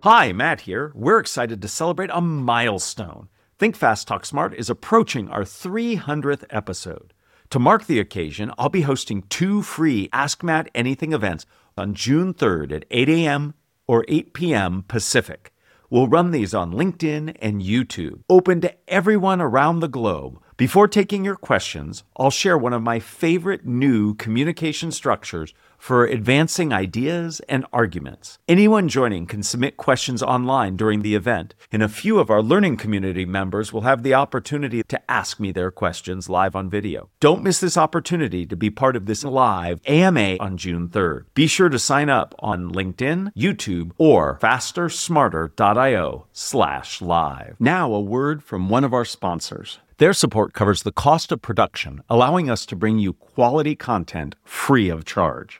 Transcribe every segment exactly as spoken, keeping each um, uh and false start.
Hi, Matt here. We're excited to celebrate a milestone. Think Fast, Talk Smart is approaching our three hundredth episode. To mark the occasion, I'll be hosting two free Ask Matt Anything events on June third at eight a.m. or eight p.m. Pacific. We'll run these on LinkedIn and YouTube, open to everyone around the globe. Before taking your questions, I'll share one of my favorite new communication structures for advancing ideas and arguments. Anyone joining can submit questions online during the event, and a few of our learning community members will have the opportunity to ask me their questions live on video. Don't miss this opportunity to be part of this live A M A on June third. Be sure to sign up on LinkedIn, YouTube, or fastersmarter.io slash live. Now a word from one of our sponsors. Their support covers the cost of production, allowing us to bring you quality content free of charge.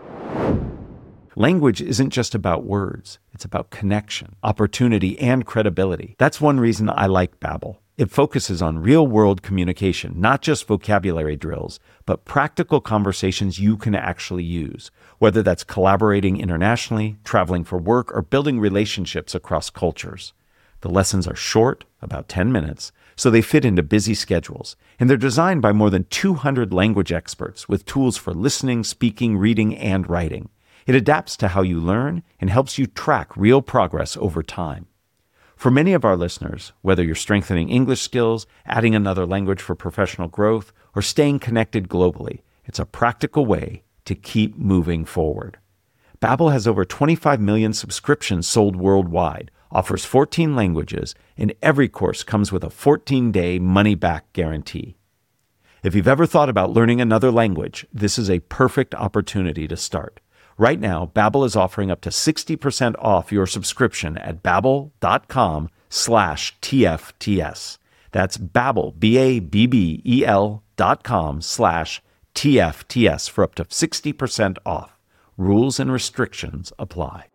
Language isn't just about words. It's about connection, opportunity, and credibility. That's one reason I like Babbel. It focuses on real-world communication, not just vocabulary drills, but practical conversations you can actually use, whether that's collaborating internationally, traveling for work, or building relationships across cultures. The lessons are short, about ten minutes, so they fit into busy schedules, and they're designed by more than two hundred language experts with tools for listening, speaking, reading, and writing. It adapts to how you learn and helps you track real progress over time. For many of our listeners, whether you're strengthening English skills, adding another language for professional growth, or staying connected globally, it's a practical way to keep moving forward. Babbel has over twenty-five million subscriptions sold worldwide, offers fourteen languages, and every course comes with a fourteen-day money-back guarantee. If you've ever thought about learning another language, this is a perfect opportunity to start. Right now, Babbel is offering up to sixty percent off your subscription at babbel.com slash TFTS. That's Babbel, B-A-B-B-E-L dot com slash TFTS for up to sixty percent off. Rules and restrictions apply.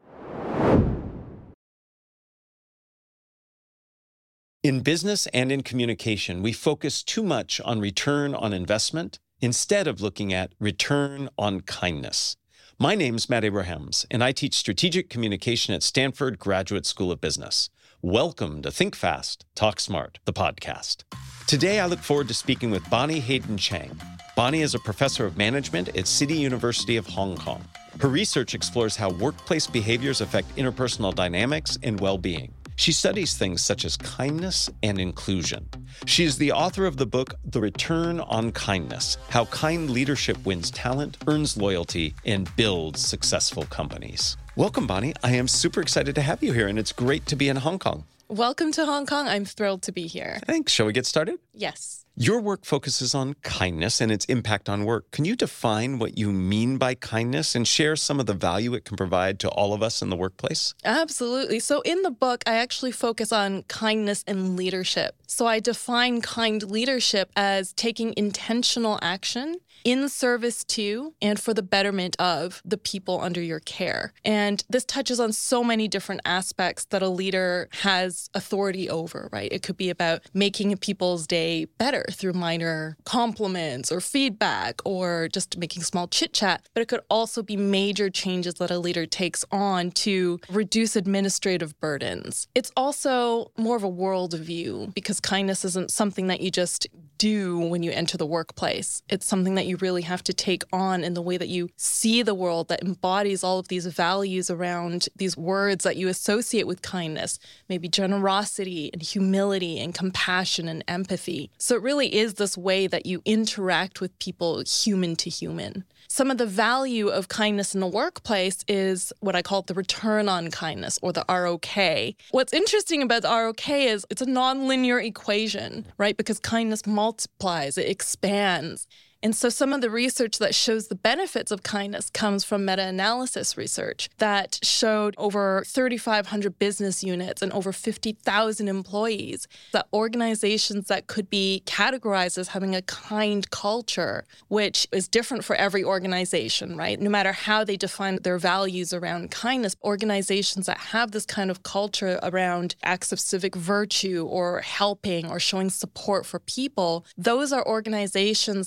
In business and in communication, we focus too much on return on investment instead of looking at return on kindness. My name's Matt Abrahams, and I teach strategic communication at Stanford Graduate School of Business. Welcome to Think Fast, Talk Smart, the podcast. Today, I look forward to speaking with Bonnie Hayden Chang. Bonnie is a professor of management at City University of Hong Kong. Her research explores how workplace behaviors affect interpersonal dynamics and well-being. She studies things such as kindness and inclusion. She is the author of the book, The Return on Kindness: How Kind Leadership Wins Talent, Earns Loyalty, and Builds Successful Companies. Welcome, Bonnie. I am super excited to have you here, and it's great to be in Hong Kong. Welcome to Hong Kong. I'm thrilled to be here. Thanks. Shall we get started? Yes. Your work focuses on kindness and its impact on work. Can you define what you mean by kindness and share some of the value it can provide to all of us in the workplace? Absolutely. So in the book, I actually focus on kindness and leadership. So I define kind leadership as taking intentional action in service to and for the betterment of the people under your care. And this touches on so many different aspects that a leader has authority over, right? It could be about making people's day better through minor compliments or feedback or just making small chit chat, but it could also be major changes that a leader takes on to reduce administrative burdens. It's also more of a worldview because kindness isn't something that you just do when you enter the workplace. It's something that you really have to take on in the way that you see the world that embodies all of these values around these words that you associate with kindness, maybe generosity and humility and compassion and empathy. So it really is this way that you interact with people human to human. Some of the value of kindness in the workplace is what I call the return on kindness, or the R O K. What's interesting about the R O K is it's a nonlinear equation, right? Because kindness multiplies, it expands. And so some of the research that shows the benefits of kindness comes from meta-analysis research that showed over thirty-five hundred business units and over fifty thousand employees, that organizations that could be categorized as having a kind culture, which is different for every organization, right? No matter how they define their values around kindness, organizations that have this kind of culture around acts of civic virtue or helping or showing support for people, those are organizations that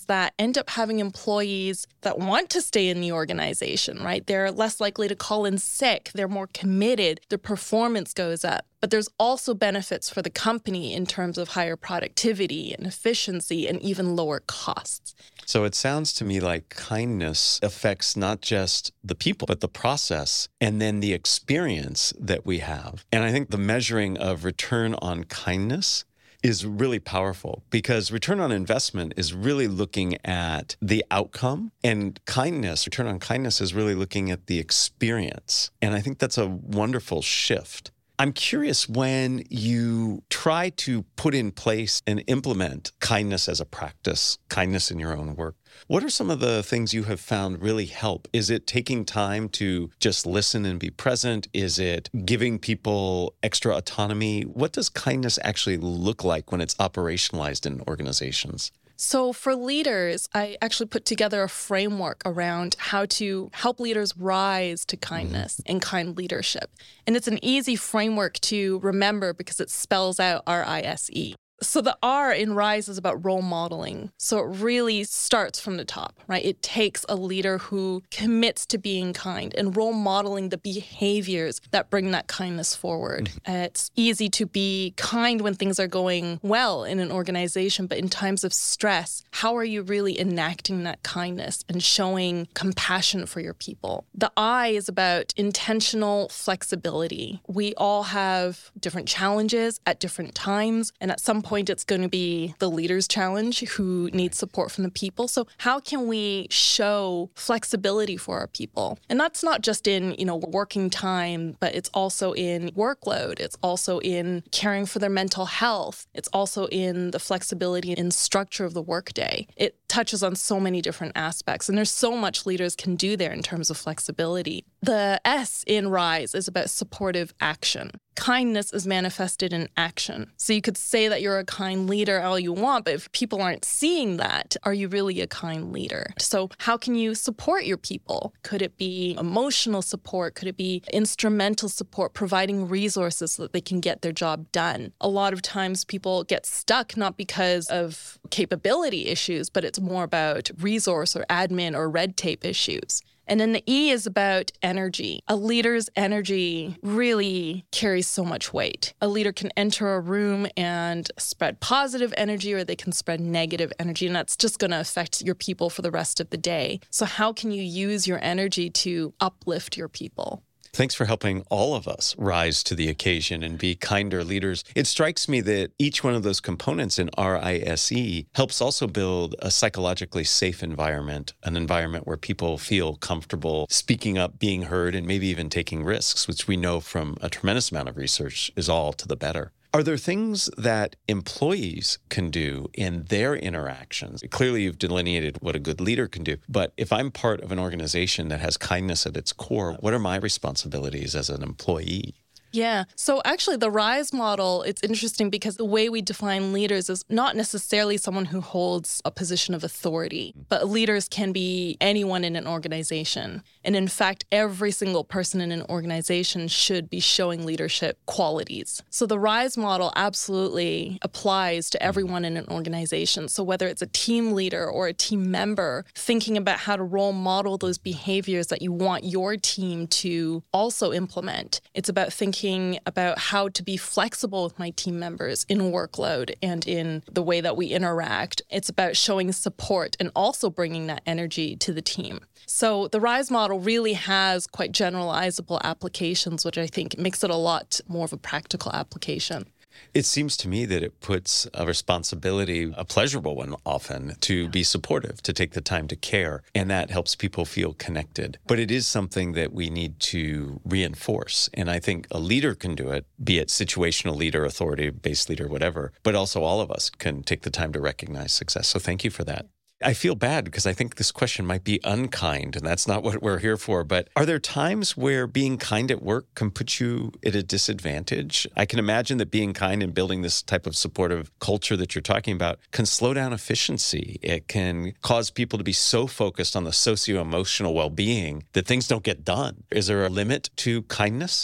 end up having employees that want to stay in the organization, right? They're less likely to call in sick. They're more committed. Their performance goes up. But there's also benefits for the company in terms of higher productivity and efficiency and even lower costs. So it sounds to me like kindness affects not just the people, but the process and then the experience that we have. And I think the measuring of return on kindness is really powerful, because return on investment is really looking at the outcome, and kindness, return on kindness is really looking at the experience. And I think that's a wonderful shift. I'm curious, when you try to put in place and implement kindness as a practice, kindness in your own work, what are some of the things you have found really help? Is it taking time to just listen and be present? Is it giving people extra autonomy? What does kindness actually look like when it's operationalized in organizations? So for leaders, I actually put together a framework around how to help leaders rise to kindness mm-hmm. and kind leadership. And it's an easy framework to remember because it spells out R I S E. So the R in RISE is about role modeling. So it really starts from the top, right? It takes a leader who commits to being kind and role modeling the behaviors that bring that kindness forward. It's easy to be kind when things are going well in an organization, but in times of stress, how are you really enacting that kindness and showing compassion for your people? The I is about intentional flexibility. We all have different challenges at different times, and at some point it's going to be the leader's challenge who needs support from the people. So how can we show flexibility for our people? And that's not just in, you know, working time, but it's also in workload. It's also in caring for their mental health. It's also in the flexibility in structure of the workday. It touches on so many different aspects, and there's so much leaders can do there in terms of flexibility. The S in RISE is about supportive action. Kindness is manifested in action. So you could say that you're a kind leader all you want, but if people aren't seeing that, are you really a kind leader? So how can you support your people? Could it be emotional support? Could it be instrumental support, providing resources so that they can get their job done? A lot of times people get stuck not because of capability issues, but it's more about resource or admin or red tape issues. And then the E is about energy. A leader's energy really carries so much weight. A leader can enter a room and spread positive energy, or they can spread negative energy, and that's just going to affect your people for the rest of the day. So how can you use your energy to uplift your people? Thanks for helping all of us rise to the occasion and be kinder leaders. It strikes me that each one of those components in R I S E helps also build a psychologically safe environment, an environment where people feel comfortable speaking up, being heard, and maybe even taking risks, which we know from a tremendous amount of research is all to the better. Are there things that employees can do in their interactions? Clearly, you've delineated what a good leader can do, but if I'm part of an organization that has kindness at its core, what are my responsibilities as an employee? Yeah. So actually the RISE model, it's interesting because the way we define leaders is not necessarily someone who holds a position of authority, but leaders can be anyone in an organization. And in fact, every single person in an organization should be showing leadership qualities. So the RISE model absolutely applies to everyone in an organization. So whether it's a team leader or a team member, thinking about how to role model those behaviors that you want your team to also implement. It's about thinking about how to be flexible with my team members in workload and in the way that we interact. It's about showing support and also bringing that energy to the team. So the RISE model really has quite generalizable applications, which I think makes it a lot more of a practical application. It seems to me that it puts a responsibility, a pleasurable one often, to be supportive, to take the time to care, and that helps people feel connected. But it is something that we need to reinforce, and I think a leader can do it, be it situational leader, authority-based leader, whatever, but also all of us can take the time to recognize success. So thank you for that. I feel bad because I think this question might be unkind, and that's not what we're here for. But are there times where being kind at work can put you at a disadvantage? I can imagine that being kind and building this type of supportive culture that you're talking about can slow down efficiency. It can cause people to be so focused on the socio-emotional well-being that things don't get done. Is there a limit to kindness?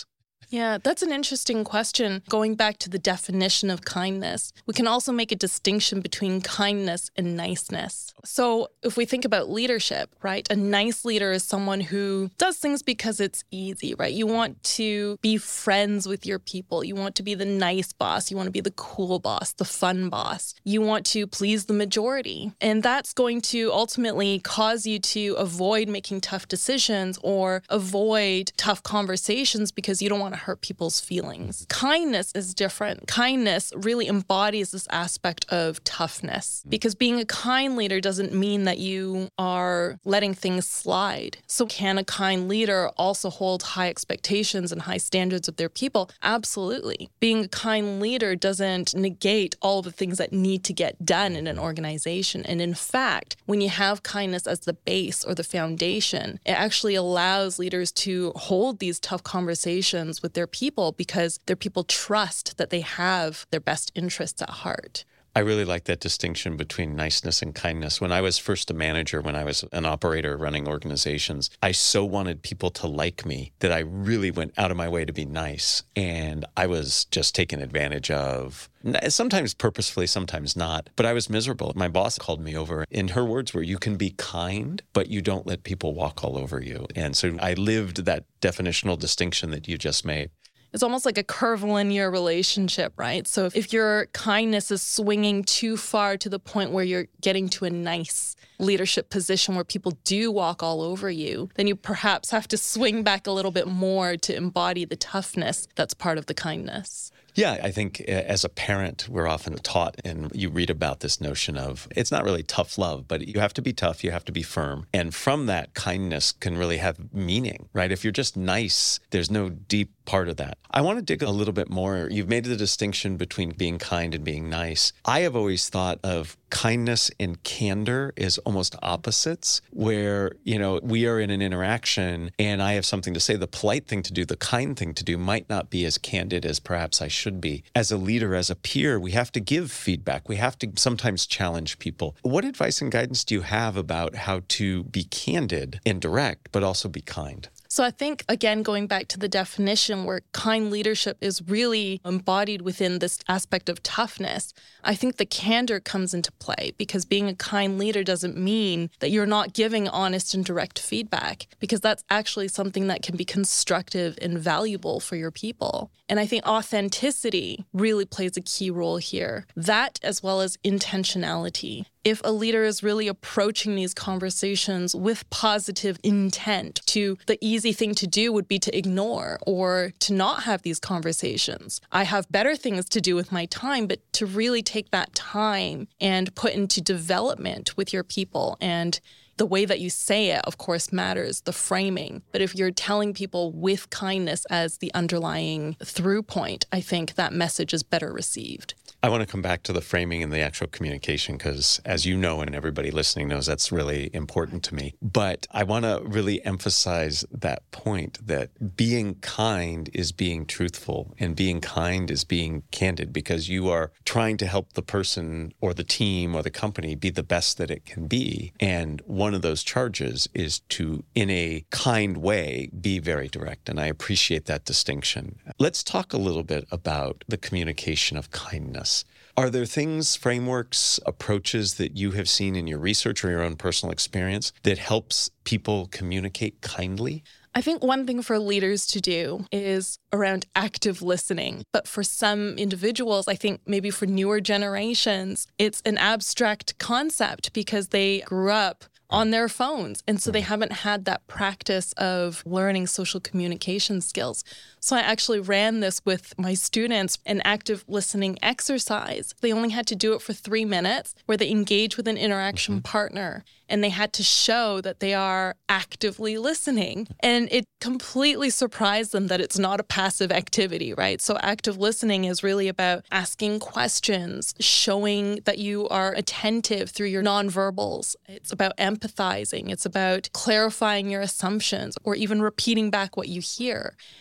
Yeah, that's an interesting question. Going back to the definition of kindness, we can also make a distinction between kindness and niceness. So if we think about leadership, right, a nice leader is someone who does things because it's easy, right? You want to be friends with your people. You want to be the nice boss. You want to be the cool boss, the fun boss. You want to please the majority. And that's going to ultimately cause you to avoid making tough decisions or avoid tough conversations because you don't want to hurt people's feelings. Kindness is different. Kindness really embodies this aspect of toughness because being a kind leader doesn't mean that you are letting things slide. So can a kind leader also hold high expectations and high standards of their people? Absolutely. Being a kind leader doesn't negate all the things that need to get done in an organization. And in fact, when you have kindness as the base or the foundation, it actually allows leaders to hold these tough conversations with their people because their people trust that they have their best interests at heart. I really like that distinction between niceness and kindness. When I was first a manager, when I was an operator running organizations, I so wanted people to like me that I really went out of my way to be nice. And I was just taken advantage of, sometimes purposefully, sometimes not. But I was miserable. My boss called me over, and her words were, you can be kind, but you don't let people walk all over you. And so I lived that definitional distinction that you just made. It's almost like a curvilinear relationship, right? So if, if your kindness is swinging too far to the point where you're getting to a nice leadership position where people do walk all over you, then you perhaps have to swing back a little bit more to embody the toughness that's part of the kindness. Yeah, I think as a parent, we're often taught, and you read about this notion of, it's not really tough love, but you have to be tough, you have to be firm. And from that, kindness can really have meaning, right? If you're just nice, there's no deep part of that. I want to dig a little bit more. You've made the distinction between being kind and being nice. I have always thought of kindness and candor as almost opposites, where, you know, we are in an interaction and I have something to say. The polite thing to do, the kind thing to do might not be as candid as perhaps I should be. As a leader, as a peer, we have to give feedback. We have to sometimes challenge people. What advice and guidance do you have about how to be candid and direct, but also be kind? So I think, again, going back to the definition where kind leadership is really embodied within this aspect of toughness, I think the candor comes into play because being a kind leader doesn't mean that you're not giving honest and direct feedback, because that's actually something that can be constructive and valuable for your people. And I think authenticity really plays a key role here. That, as well as intentionality. If a leader is really approaching these conversations with positive intent, to the easy thing to do would be to ignore or to not have these conversations. I have better things to do with my time, but to really take that time and put into development with your people. And the way that you say it, of course, matters, the framing. But if you're telling people with kindness as the underlying through point, I think that message is better received. I want to come back to the framing and the actual communication because, as you know, and everybody listening knows, that's really important to me. But I want to really emphasize that point that being kind is being truthful and being kind is being candid, because you are trying to help the person or the team or the company be the best that it can be. And one of those charges is to, in a kind way, be very direct. And I appreciate that distinction. Let's talk a little bit about the communication of kindness. Are there things, frameworks, approaches that you have seen in your research or your own personal experience that helps people communicate kindly? I think one thing for leaders to do is around active listening. But for some individuals, I think maybe for newer generations, it's an abstract concept because they grew up on their phones. And so they haven't had that practice of learning social communication skills. So I actually ran this with my students, an active listening exercise. They only had to do it for three minutes where they engage with an interaction mm-hmm. partner. And they had to show that they are actively listening. And it completely surprised them that it's not a passive activity, right? So active listening is really about asking questions, showing that you are attentive through your nonverbals. It's about empathizing. It's about clarifying your assumptions or even repeating back what you hear.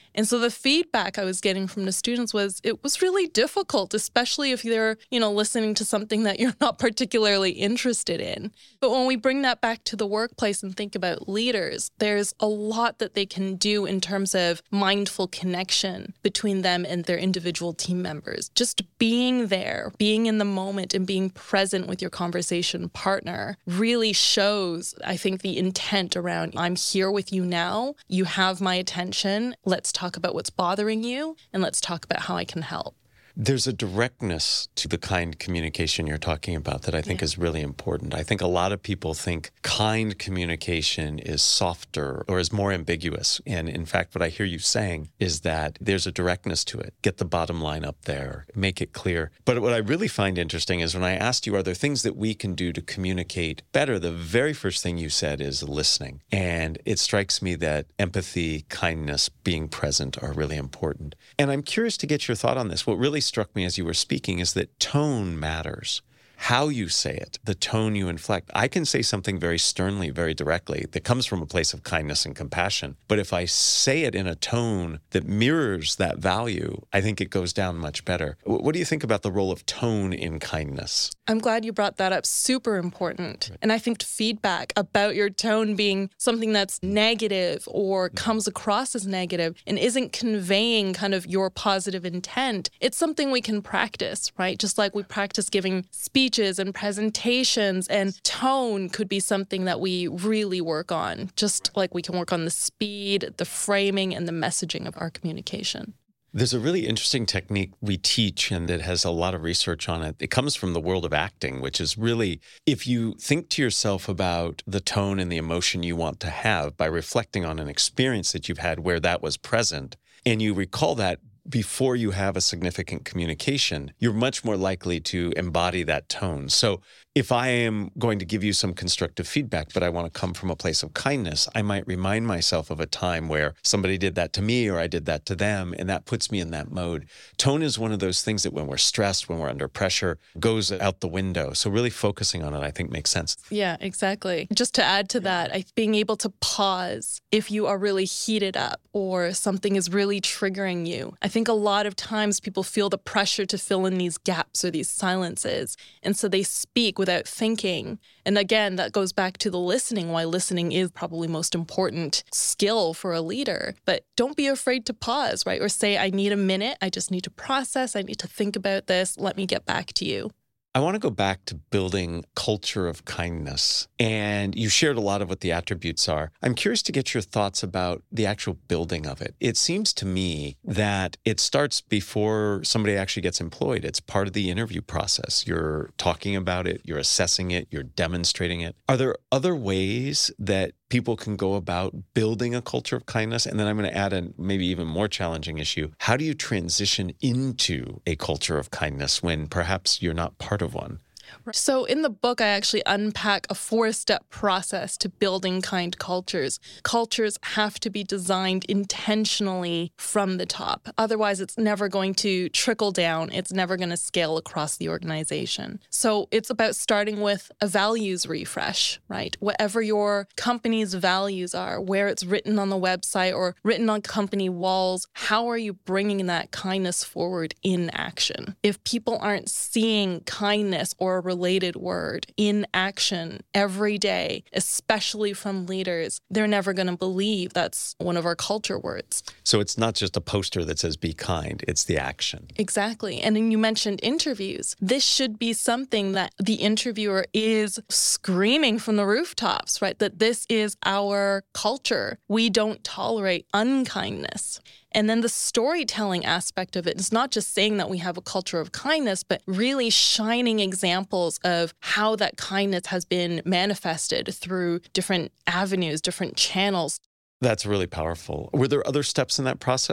And so the feedback I was getting from the students was it was really difficult, especially if they're, you know, listening to something that you're not particularly interested in. But when we bring that back to the workplace and think about leaders, there's a lot that they can do in terms of mindful connection between them and their individual team members. Just being there, being in the moment and being present with your conversation partner really shows, I think, the intent around I'm here with you now. You have my attention. Let's talk about what's bothering you and let's talk about how I can help. There's a directness to the kind communication you're talking about that I think yeah. is really important. I think a lot of people think kind communication is softer or is more ambiguous. And in fact, what I hear you saying is that there's a directness to it. Get the bottom line up there, make it clear. But what I really find interesting is when I asked you, are there things that we can do to communicate better? The very first thing you said is listening. And it strikes me that empathy, kindness, being present are really important. And I'm curious to get your thought on this. What really struck me as you were speaking is that tone matters. How you say it, the tone you inflect. I can say something very sternly, very directly that comes from a place of kindness and compassion. But if I say it in a tone that mirrors that value, I think it goes down much better. What do you think about the role of tone in kindness? I'm glad you brought that up. Super important. Right. And I think feedback about your tone being something that's negative or comes across as negative and isn't conveying kind of your positive intent, it's something we can practice, right? Just like we practice giving speech and presentations, and tone could be something that we really work on, just like we can work on the speed, the framing, and the messaging of our communication. There's a really interesting technique we teach, and it has a lot of research on it. It comes from the world of acting, which is really, if you think to yourself about the tone and the emotion you want to have by reflecting on an experience that you've had where that was present, and you recall that before you have a significant communication, you're much more likely to embody that tone. So if I am going to give you some constructive feedback, but I want to come from a place of kindness, I might remind myself of a time where somebody did that to me or I did that to them, and that puts me in that mode. Tone is one of those things that when we're stressed, when we're under pressure, goes out the window. So really focusing on it, I think, makes sense. Yeah, exactly. Just to add to that, I, being able to pause if you are really heated up or something is really triggering you. I think I think a lot of times people feel the pressure to fill in these gaps or these silences. And so they speak without thinking. And again, that goes back to the listening, why listening is probably most important skill for a leader. But don't be afraid to pause, right? Or say, I need a minute. I just need to process. I need to think about this. Let me get back to you. I want to go back to building culture of kindness. And you shared a lot of what the attributes are. I'm curious to get your thoughts about the actual building of it. It seems to me that it starts before somebody actually gets employed. It's part of the interview process. You're talking about it, you're assessing it, you're demonstrating it. Are there other ways that people can go about building a culture of kindness? And then I'm going to add a maybe even more challenging issue. How do you transition into a culture of kindness when perhaps you're not part of one? So in the book, I actually unpack a four-step process to building kind cultures. Cultures have to be designed intentionally from the top. Otherwise, it's never going to trickle down. It's never going to scale across the organization. So it's about starting with a values refresh, right? Whatever your company's values are, where it's written on the website or written on company walls, how are you bringing that kindness forward in action? If people aren't seeing kindness or a related word in action every day, especially from leaders, they're never going to believe that's one of our culture words. So it's not just a poster that says be kind, it's the action. Exactly. And then you mentioned interviews. This should be something that the interviewer is screaming from the rooftops, right? That this is our culture. We don't tolerate unkindness. And then the storytelling aspect of it is not just saying that we have a culture of kindness, but really shining examples of how that kindness has been manifested through different avenues, different channels. That's really powerful. Were there other steps in that process?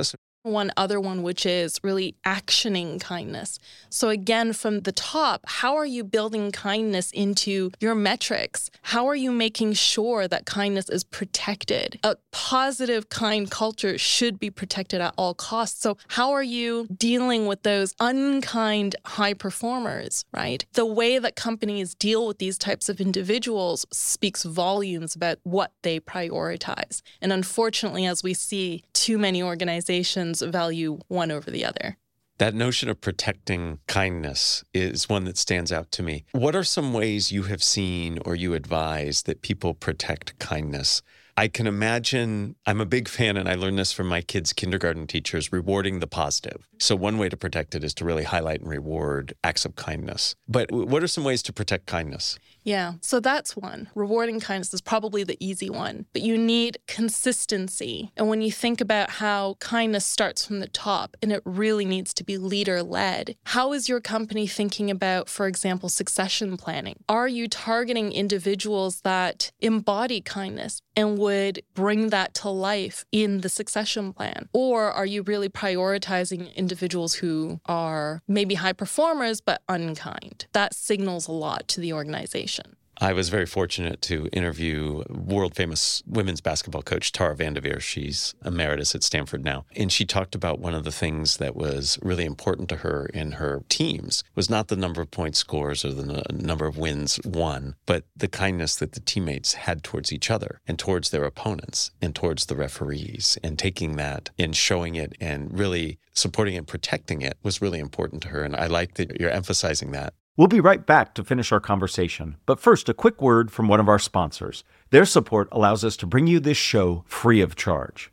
One other one, which is really actioning kindness. So again, from the top, how are you building kindness into your metrics? How are you making sure that kindness is protected? A positive, kind culture should be protected at all costs. So how are you dealing with those unkind high performers, right? The way that companies deal with these types of individuals speaks volumes about what they prioritize. And unfortunately, as we see, too many organizations value one over the other. That notion of protecting kindness is one that stands out to me. What are some ways you have seen or you advise that people protect kindness? I can imagine, I'm a big fan, and I learned this from my kids' kindergarten teachers, rewarding the positive. So one way to protect it is to really highlight and reward acts of kindness. But what are some ways to protect kindness? Yeah, so that's one. Rewarding kindness is probably the easy one, but you need consistency. And when you think about how kindness starts from the top and it really needs to be leader-led, how is your company thinking about, for example, succession planning? Are you targeting individuals that embody kindness and would bring that to life in the succession plan? Or are you really prioritizing individuals who are maybe high performers but unkind? That signals a lot to the organization. I was very fortunate to interview world-famous women's basketball coach Tara Vanderveer. She's emeritus at Stanford now. And she talked about one of the things that was really important to her in her teams was not the number of point scores or the n- number of wins won, but the kindness that the teammates had towards each other and towards their opponents and towards the referees. And taking that and showing it and really supporting and protecting it was really important to her. And I like that you're emphasizing that. We'll be right back to finish our conversation. But first, a quick word from one of our sponsors. Their support allows us to bring you this show free of charge.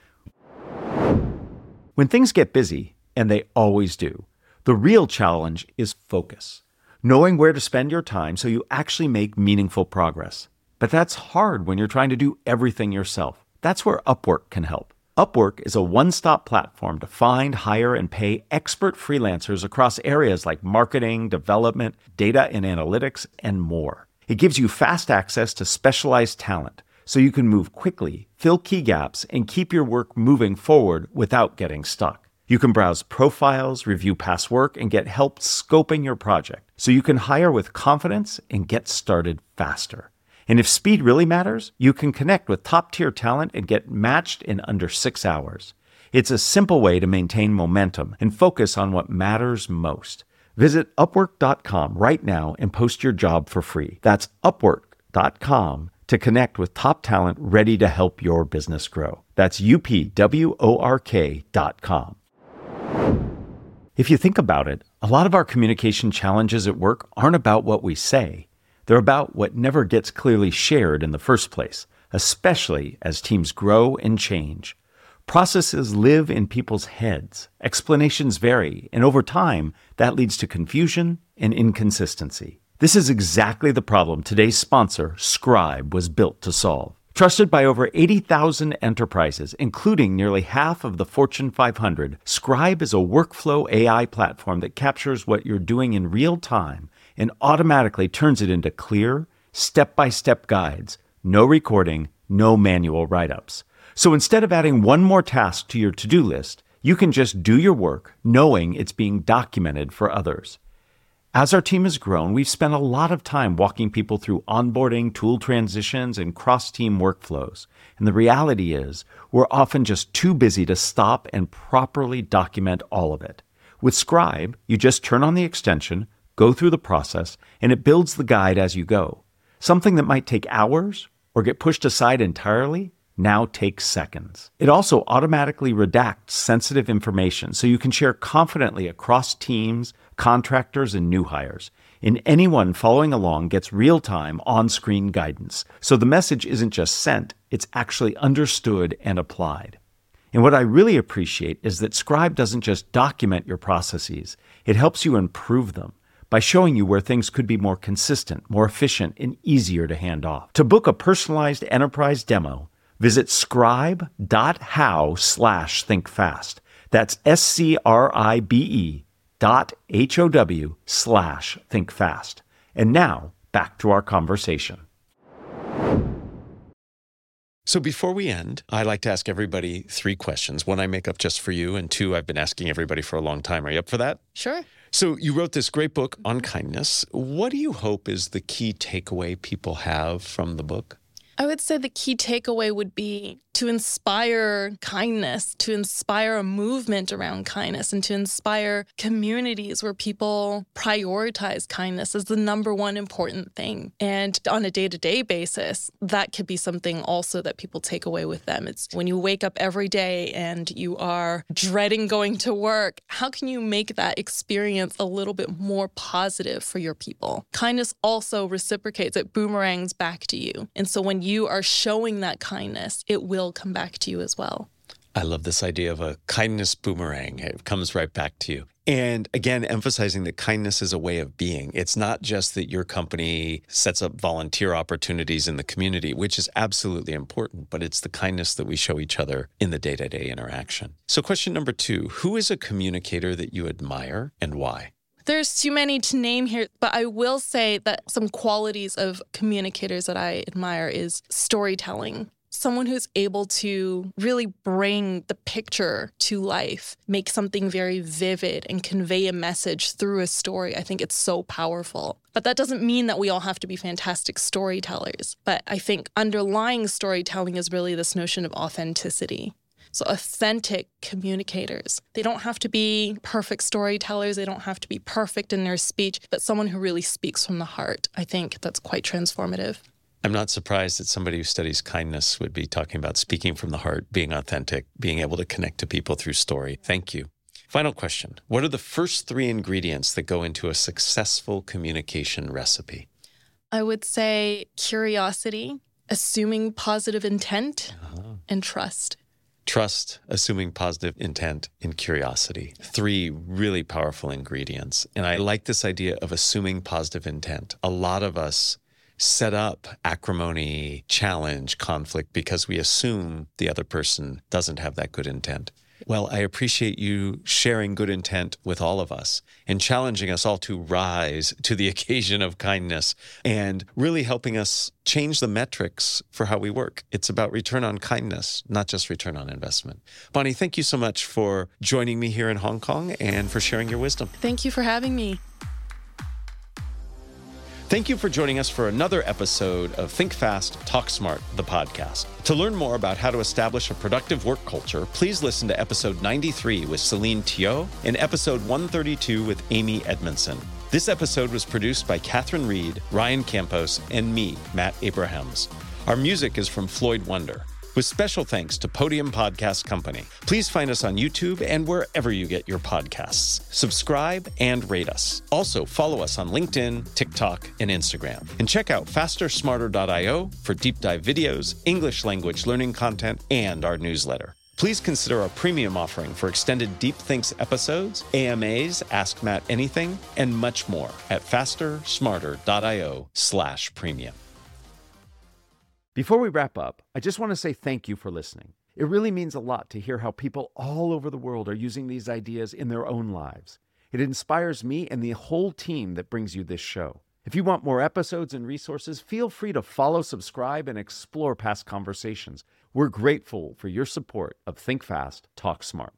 When things get busy, and they always do, the real challenge is focus. Knowing where to spend your time so you actually make meaningful progress. But that's hard when you're trying to do everything yourself. That's where Upwork can help. Upwork is a one-stop platform to find, hire, and pay expert freelancers across areas like marketing, development, data and analytics, and more. It gives you fast access to specialized talent, so you can move quickly, fill key gaps, and keep your work moving forward without getting stuck. You can browse profiles, review past work, and get help scoping your project, so you can hire with confidence and get started faster. And if speed really matters, you can connect with top-tier talent and get matched in under six hours. It's a simple way to maintain momentum and focus on what matters most. Visit upwork dot com right now and post your job for free. That's upwork dot com to connect with top talent ready to help your business grow. That's U P W O R K dot com. If you think about it, a lot of our communication challenges at work aren't about what we say. They're about what never gets clearly shared in the first place, especially as teams grow and change. Processes live in people's heads, explanations vary, and over time, that leads to confusion and inconsistency. This is exactly the problem today's sponsor, Scribe, was built to solve. Trusted by over eighty thousand enterprises, including nearly half of the Fortune five hundred, Scribe is a workflow A I platform that captures what you're doing in real time and automatically turns it into clear, step-by-step guides. No recording, no manual write-ups. So instead of adding one more task to your to-do list, you can just do your work knowing it's being documented for others. As our team has grown, we've spent a lot of time walking people through onboarding, tool transitions, and cross-team workflows. And the reality is, we're often just too busy to stop and properly document all of it. With Scribe, you just turn on the extension, go through the process, and it builds the guide as you go. Something that might take hours or get pushed aside entirely now takes seconds. It also automatically redacts sensitive information so you can share confidently across teams, contractors, and new hires. And anyone following along gets real-time on-screen guidance. So the message isn't just sent, it's actually understood and applied. And what I really appreciate is that Scribe doesn't just document your processes, it helps you improve them by showing you where things could be more consistent, more efficient, and easier to hand off. To book a personalized enterprise demo, visit scribe.how slash thinkfast. That's S-C-R-I-B-E dot H-O-W slash thinkfast. And now, back to our conversation. So before we end, I like to ask everybody three questions. One I make up just for you, and two I've been asking everybody for a long time. Are you up for that? Sure. So you wrote this great book on kindness. What do you hope is the key takeaway people have from the book? I would say the key takeaway would be to inspire kindness, to inspire a movement around kindness, and to inspire communities where people prioritize kindness as the number one important thing. And on a day-to-day basis, that could be something also that people take away with them. It's when you wake up every day and you are dreading going to work, how can you make that experience a little bit more positive for your people? Kindness also reciprocates, it boomerangs back to you. And so when you are showing that kindness, it will come back to you as well. I love this idea of a kindness boomerang. It comes right back to you. And again, emphasizing that kindness is a way of being. It's not just that your company sets up volunteer opportunities in the community, which is absolutely important, but it's the kindness that we show each other in the day-to-day interaction. So question number two, who is a communicator that you admire and why? There's too many to name here, but I will say that some qualities of communicators that I admire is storytelling. Someone who's able to really bring the picture to life, make something very vivid and convey a message through a story. I think it's so powerful. But that doesn't mean that we all have to be fantastic storytellers. But I think underlying storytelling is really this notion of authenticity. So authentic communicators. They don't have to be perfect storytellers. They don't have to be perfect in their speech, but someone who really speaks from the heart. I think that's quite transformative. I'm not surprised that somebody who studies kindness would be talking about speaking from the heart, being authentic, being able to connect to people through story. Thank you. Final question. What are the first three ingredients that go into a successful communication recipe? I would say curiosity, assuming positive intent, Uh-huh. and trust. Trust, assuming positive intent, and curiosity. Three really powerful ingredients. And I like this idea of assuming positive intent. A lot of us set up acrimony, challenge, conflict because we assume the other person doesn't have that good intent. Well, I appreciate you sharing good intent with all of us and challenging us all to rise to the occasion of kindness and really helping us change the metrics for how we work. It's about return on kindness, not just return on investment. Bonnie, thank you so much for joining me here in Hong Kong and for sharing your wisdom. Thank you for having me. Thank you for joining us for another episode of Think Fast, Talk Smart, the podcast. To learn more about how to establish a productive work culture, please listen to episode ninety-three with Celine Teo and episode one thirty-two with Amy Edmondson. This episode was produced by Catherine Reed, Ryan Campos, and me, Matt Abrahams. Our music is from Floyd Wonder. With special thanks to Podium Podcast Company. Please find us on YouTube and wherever you get your podcasts. Subscribe and rate us. Also, follow us on LinkedIn, TikTok, and Instagram. And check out faster smarter dot io for deep dive videos, English language learning content, and our newsletter. Please consider our premium offering for extended Deep Thinks episodes, A M As, Ask Matt Anything, and much more at faster smarter dot io slash premium. Before we wrap up, I just want to say thank you for listening. It really means a lot to hear how people all over the world are using these ideas in their own lives. It inspires me and the whole team that brings you this show. If you want more episodes and resources, feel free to follow, subscribe, and explore past conversations. We're grateful for your support of Think Fast, Talk Smart.